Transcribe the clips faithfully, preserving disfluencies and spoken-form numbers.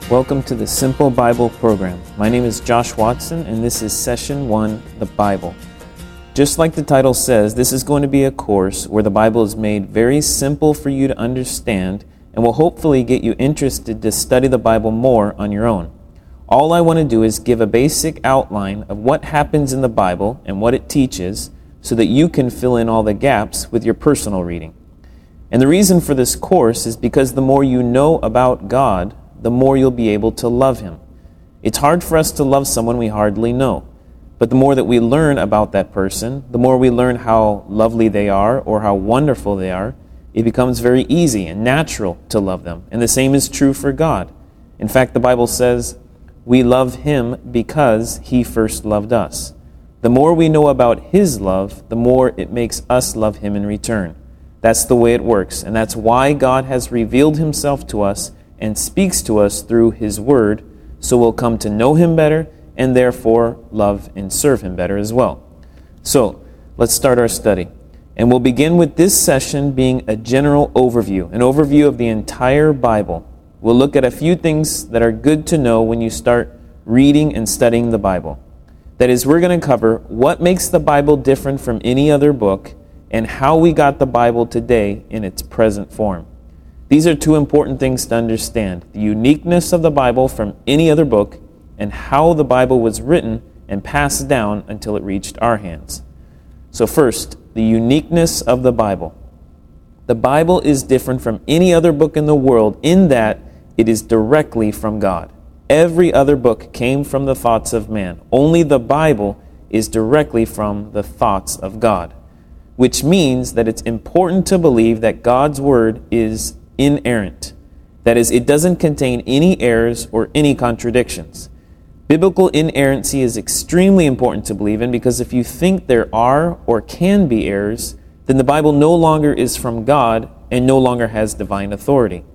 Welcome to the Simple Bible program. My name is Josh Watson, and this is Session one, the Bible. Just like the title says, this is going to be a course where the Bible is made very simple for you to understand and will hopefully get you interested to study the Bible more on your own. All I want to do is give a basic outline of what happens in the Bible and what it teaches so that you can fill in all the gaps with your personal reading. And the reason for this course is because the more you know about God, the more you'll be able to love Him. It's hard for us to love someone we hardly know. But the more that we learn about that person, the more we learn how lovely they are or how wonderful they are, it becomes very easy and natural to love them. And the same is true for God. In fact, the Bible says, we love Him because He first loved us. The more we know about His love, the more it makes us love Him in return. That's the way it works. And that's why God has revealed Himself to us and speaks to us through His Word, so we'll come to know Him better and therefore love and serve Him better as well. So, let's start our study. And we'll begin with this session being a general overview, an overview of the entire Bible. We'll look at a few things that are good to know when you start reading and studying the Bible. That is, we're going to cover what makes the Bible different from any other book and how we got the Bible today in its present form. These are two important things to understand: the uniqueness of the Bible from any other book and how the Bible was written and passed down until it reached our hands. So first, the uniqueness of the Bible. The Bible is different from any other book in the world in that it is directly from God. Every other book came from the thoughts of man. Only the Bible is directly from the thoughts of God, which means that it's important to believe that God's Word is inerrant. That is, it doesn't contain any errors or any contradictions. Biblical inerrancy is extremely important to believe in because if you think there are or can be errors, then the Bible no longer is from God and no longer has divine authority.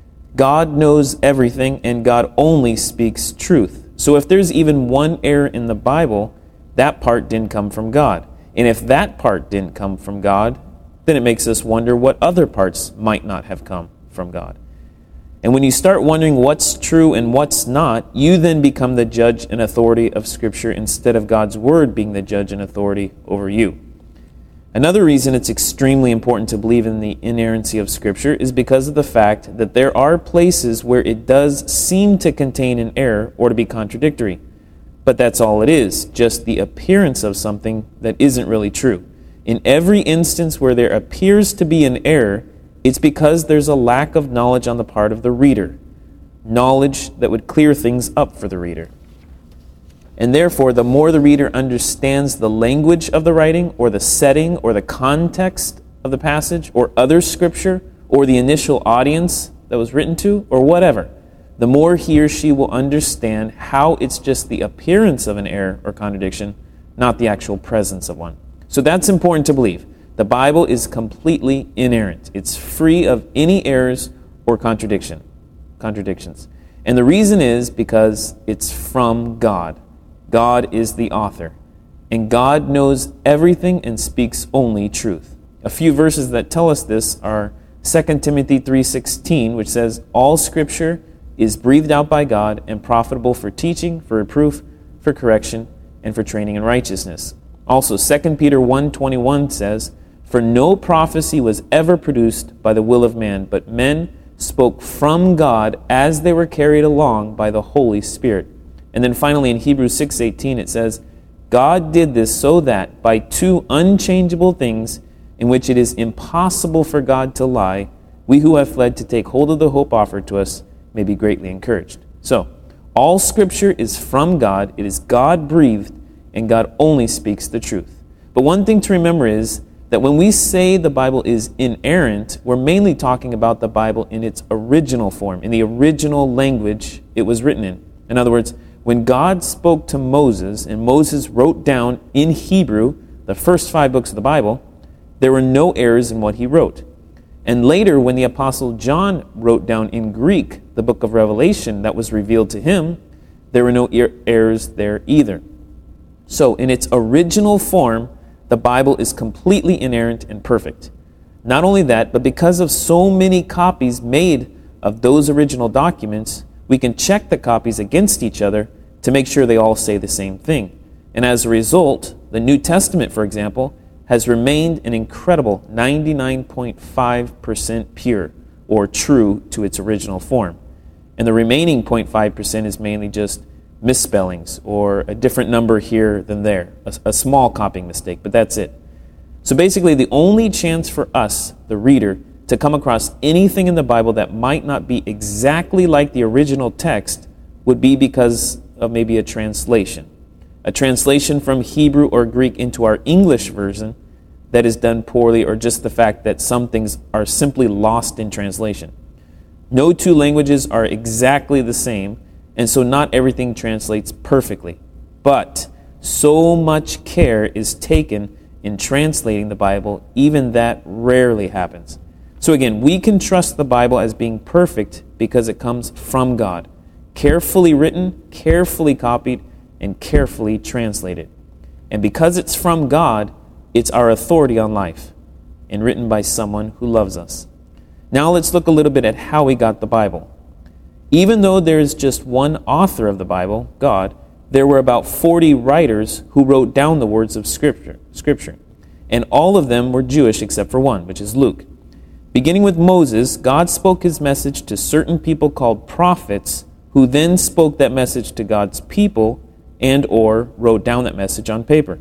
God knows everything and God only speaks truth. So if there's even one error in the Bible, that part didn't come from God. And if that part didn't come from God, then it makes us wonder what other parts might not have come from God. And when you start wondering what's true and what's not, you then become the judge and authority of Scripture instead of God's Word being the judge and authority over you. Another reason it's extremely important to believe in the inerrancy of Scripture is because of the fact that there are places where it does seem to contain an error or to be contradictory. But that's all it is, just the appearance of something that isn't really true. In every instance where there appears to be an error, it's because there's a lack of knowledge on the part of the reader, knowledge that would clear things up for the reader. And therefore, the more the reader understands the language of the writing, or the setting, or the context of the passage, or other Scripture, or the initial audience that was written to, or whatever, the more he or she will understand how it's just the appearance of an error or contradiction, not the actual presence of one. So that's important to believe. The Bible is completely inerrant. It's free of any errors or contradiction, contradictions. And the reason is because it's from God. God is the author. And God knows everything and speaks only truth. A few verses that tell us this are Second Timothy three sixteen, which says, all Scripture is breathed out by God and profitable for teaching, for reproof, for correction, and for training in righteousness. Also, Second Peter one twenty-one says, for no prophecy was ever produced by the will of man, but men spoke from God as they were carried along by the Holy Spirit. And then finally in Hebrews six eighteen it says, God did this so that by two unchangeable things in which it is impossible for God to lie, we who have fled to take hold of the hope offered to us may be greatly encouraged. So, all Scripture is from God, it is God-breathed, and God only speaks the truth. But one thing to remember is that when we say the Bible is inerrant, we're mainly talking about the Bible in its original form, in the original language it was written in. In other words, when God spoke to Moses, and Moses wrote down in Hebrew the first five books of the Bible, there were no errors in what he wrote. And later, when the Apostle John wrote down in Greek the book of Revelation that was revealed to him, there were no er- errors there either. So, in its original form, the Bible is completely inerrant and perfect. Not only that, but because of so many copies made of those original documents, we can check the copies against each other to make sure they all say the same thing. And as a result, the New Testament, for example, has remained an incredible ninety-nine point five percent pure, or true to its original form. And the remaining zero point five percent is mainly just misspellings or a different number here than there, a, a small copying mistake, but that's it. So basically, the only chance for us, the reader, to come across anything in the Bible that might not be exactly like the original text would be because of maybe a translation. A translation from Hebrew or Greek into our English version that is done poorly, or just the fact that some things are simply lost in translation. No two languages are exactly the same, and so not everything translates perfectly. But so much care is taken in translating the Bible, even that rarely happens. So again, we can trust the Bible as being perfect because it comes from God, carefully written, carefully copied, and carefully translated. And because it's from God, it's our authority on life, and written by someone who loves us. Now let's look a little bit at how we got the Bible. Even though there is just one author of the Bible, God, there were about forty writers who wrote down the words of Scripture, Scripture, and all of them were Jewish except for one, which is Luke. Beginning with Moses, God spoke his message to certain people called prophets, who then spoke that message to God's people and or wrote down that message on paper.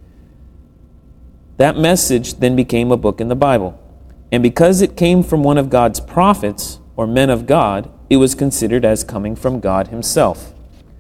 That message then became a book in the Bible. And because it came from one of God's prophets, or men of God, it was considered as coming from God himself.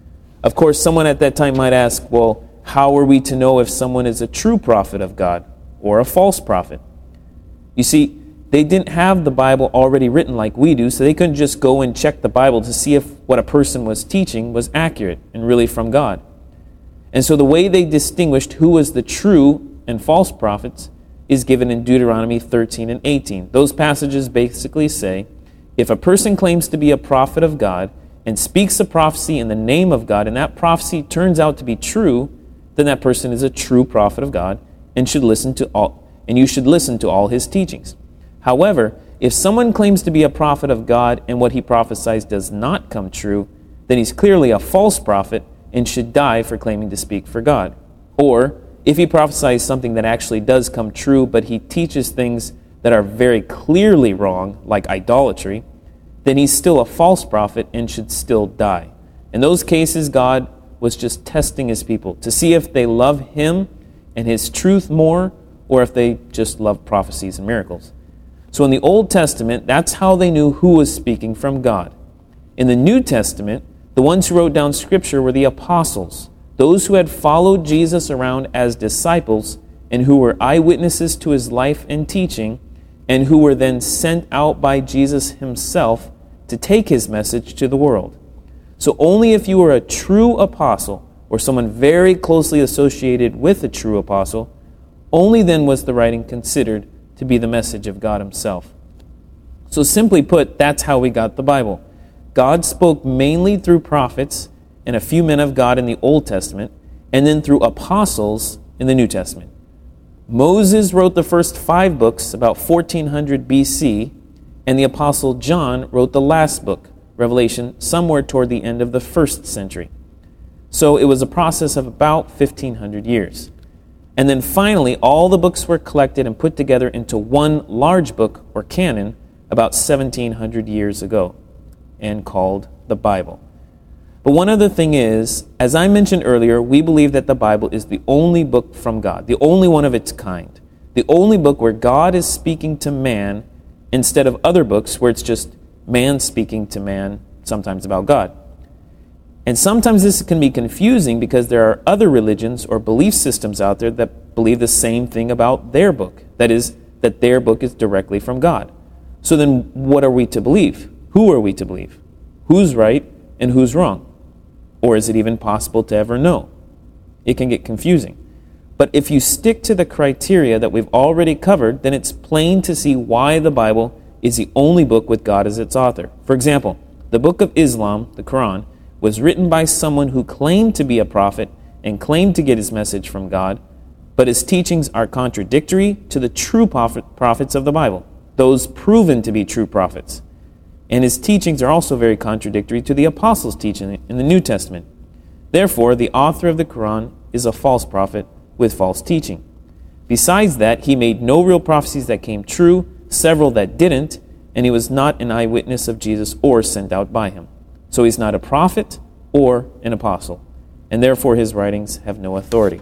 Of course, someone at that time might ask, well, how are we to know if someone is a true prophet of God or a false prophet? You see, they didn't have the Bible already written like we do, so they couldn't just go and check the Bible to see if what a person was teaching was accurate and really from God. And so the way they distinguished who was the true and false prophets is given in Deuteronomy thirteen and eighteen. Those passages basically say, if a person claims to be a prophet of God and speaks a prophecy in the name of God, and that prophecy turns out to be true, then that person is a true prophet of God and should listen to all, and you should listen to all his teachings. However, if someone claims to be a prophet of God and what he prophesies does not come true, then he's clearly a false prophet and should die for claiming to speak for God. Or, if he prophesies something that actually does come true, but he teaches things that are very clearly wrong, like idolatry, then he's still a false prophet and should still die. In those cases, God was just testing his people to see if they love him and his truth more, or if they just love prophecies and miracles. So in the Old Testament, that's how they knew who was speaking from God. In the New Testament, the ones who wrote down Scripture were the apostles, those who had followed Jesus around as disciples and who were eyewitnesses to his life and teaching, and who were then sent out by Jesus himself to take his message to the world. So only if you were a true apostle, or someone very closely associated with a true apostle, only then was the writing considered to be the message of God himself. So simply put, that's how we got the Bible. God spoke mainly through prophets and a few men of God in the Old Testament, and then through apostles in the New Testament. Moses wrote the first five books about fourteen hundred B C, and the Apostle John wrote the last book, Revelation, somewhere toward the end of the first century. So it was a process of about fifteen hundred years. And then finally, all the books were collected and put together into one large book, or canon, about seventeen hundred years ago, and called the Bible. But one other thing is, as I mentioned earlier, we believe that the Bible is the only book from God, the only one of its kind, the only book where God is speaking to man instead of other books where it's just man speaking to man, sometimes about God. And sometimes this can be confusing because there are other religions or belief systems out there that believe the same thing about their book. That is, that their book is directly from God. So then what are we to believe? Who are we to believe? Who's right and who's wrong? Or is it even possible to ever know? It can get confusing. But if you stick to the criteria that we've already covered, then it's plain to see why the Bible is the only book with God as its author. For example, the book of Islam, the Quran, was written by someone who claimed to be a prophet and claimed to get his message from God, but his teachings are contradictory to the true prophet, prophets of the Bible, those proven to be true prophets. And his teachings are also very contradictory to the apostles' teaching in the New Testament. Therefore, the author of the Quran is a false prophet with false teaching. Besides that, he made no real prophecies that came true, several that didn't, and he was not an eyewitness of Jesus or sent out by him. So he's not a prophet or an apostle, and therefore his writings have no authority.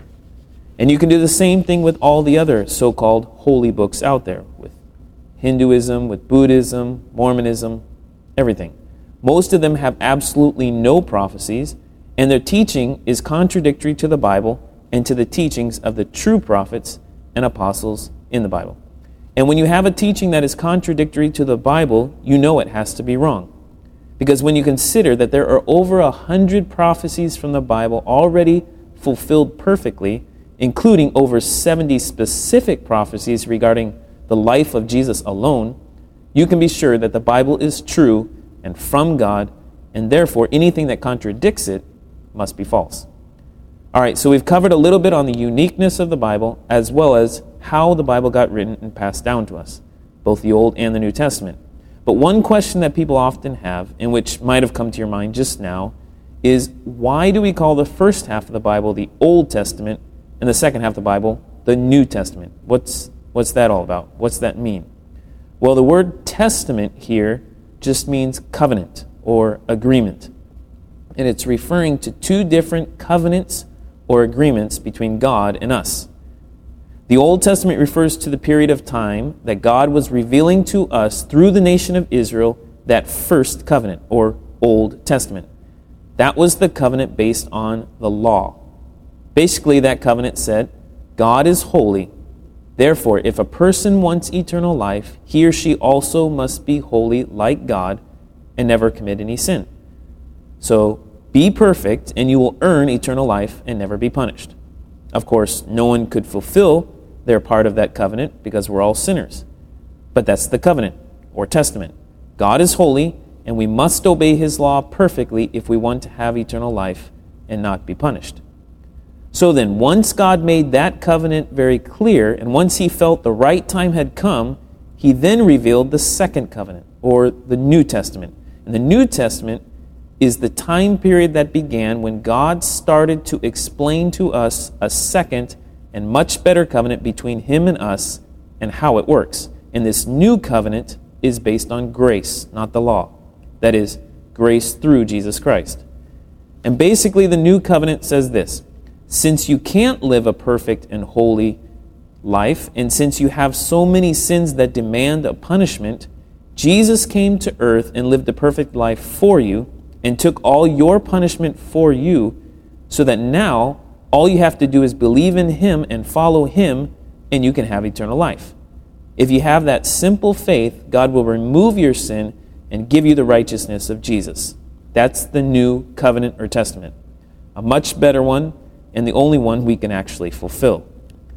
And you can do the same thing with all the other so-called holy books out there, with Hinduism, with Buddhism, Mormonism, everything. Most of them have absolutely no prophecies, and their teaching is contradictory to the Bible and to the teachings of the true prophets and apostles in the Bible. And when you have a teaching that is contradictory to the Bible, you know it has to be wrong. Because when you consider that there are over a hundred prophecies from the Bible already fulfilled perfectly, including over seventy specific prophecies regarding the life of Jesus alone, you can be sure that the Bible is true and from God, and therefore anything that contradicts it must be false. All right, so we've covered a little bit on the uniqueness of the Bible, as well as how the Bible got written and passed down to us, both the Old and the New Testament. But one question that people often have, and which might have come to your mind just now, is why do we call the first half of the Bible the Old Testament and the second half of the Bible the New Testament? What's, what's that all about? What's that mean? Well, the word testament here just means covenant or agreement. And it's referring to two different covenants or agreements between God and us. The Old Testament refers to the period of time that God was revealing to us through the nation of Israel that first covenant or Old Testament. That was the covenant based on the law. Basically, that covenant said, God is holy. Therefore, if a person wants eternal life, he or she also must be holy like God and never commit any sin. So, be perfect, and you will earn eternal life and never be punished. Of course, no one could fulfill their part of that covenant because we're all sinners. But that's the covenant or testament. God is holy, and we must obey his law perfectly if we want to have eternal life and not be punished. So then, once God made that covenant very clear, and once he felt the right time had come, he then revealed the second covenant, or the New Testament. And the New Testament is the time period that began when God started to explain to us a second and much better covenant between him and us and how it works. And this new covenant is based on grace, not the law. That is, grace through Jesus Christ. And basically the new covenant says this: since you can't live a perfect and holy life, and since you have so many sins that demand a punishment, Jesus came to earth and lived a perfect life for you and took all your punishment for you, so that now all you have to do is believe in him and follow him, and you can have eternal life. If you have that simple faith, God will remove your sin and give you the righteousness of Jesus. That's the new covenant or testament. A much better one, and the only one we can actually fulfill.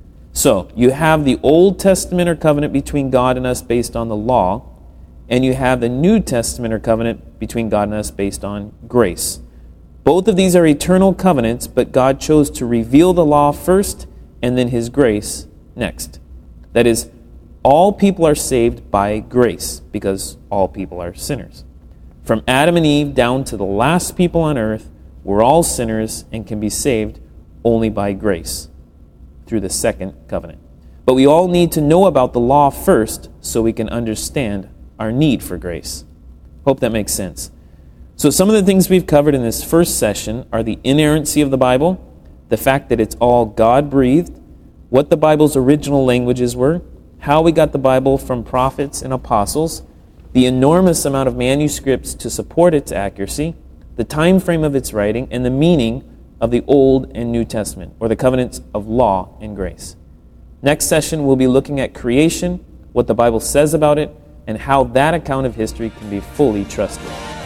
So, you have the Old Testament or covenant between God and us based on the law, and you have the New Testament or covenant between God and us based on grace. Both of these are eternal covenants, but God chose to reveal the law first and then his grace next. That is, all people are saved by grace because all people are sinners. From Adam and Eve down to the last people on earth, we're all sinners and can be saved only by grace through the second covenant. But we all need to know about the law first so we can understand our need for grace. Hope that makes sense. So some of the things we've covered in this first session are the inerrancy of the Bible, the fact that it's all God-breathed, what the Bible's original languages were, how we got the Bible from prophets and apostles, the enormous amount of manuscripts to support its accuracy, the time frame of its writing, and the meaning of the Old and New Testament, or the covenants of law and grace. Next session, we'll be looking at creation, what the Bible says about it, and how that account of history can be fully trusted.